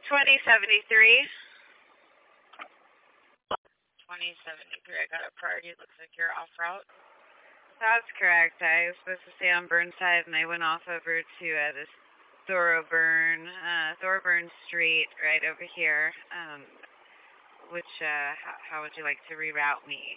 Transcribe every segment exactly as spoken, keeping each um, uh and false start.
twenty seventy-three. twenty seventy-three, I got a priority. Looks like you're off route. That's correct. I was supposed to stay on Burnside, and I went off over to uh, this Thorburn, uh, Thorburn Street right over here. Um, which, uh, how, how would you like to reroute me?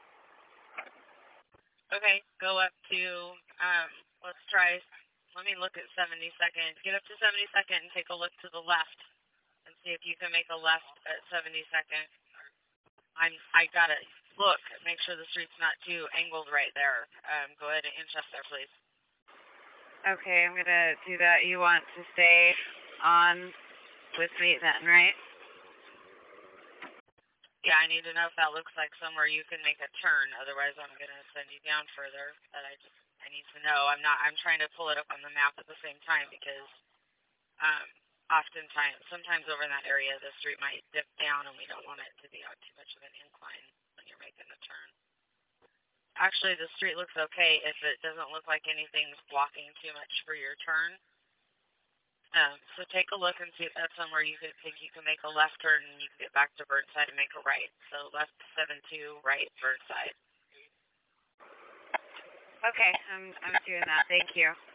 Okay, go up to, um, let's try, let me look at seventy-second. Get up to seventy-second and take a look to the left and see if you can make a left at seventy-second. I'm, I gotta look, make sure the street's not too angled right there. Um, go ahead and inch up there, please. Okay, I'm gonna do that. You want to stay on with me then, right? Yeah, I need to know if that looks like somewhere you can make a turn. Otherwise, I'm going to send you down further. But I just, I need to know. I'm not, I'm trying to pull it up on the map at the same time because um, oftentimes, sometimes over in that area, the street might dip down and we don't want it to be on too much of an incline when you're making a turn. Actually, the street looks okay if it doesn't look like anything's blocking too much for your turn. Um, so take a look and see if that's somewhere you could think you can make a left turn and you can get back to Burnside and make a right. So left seven two, right Burnside. Okay, I'm I'm doing that. Thank you.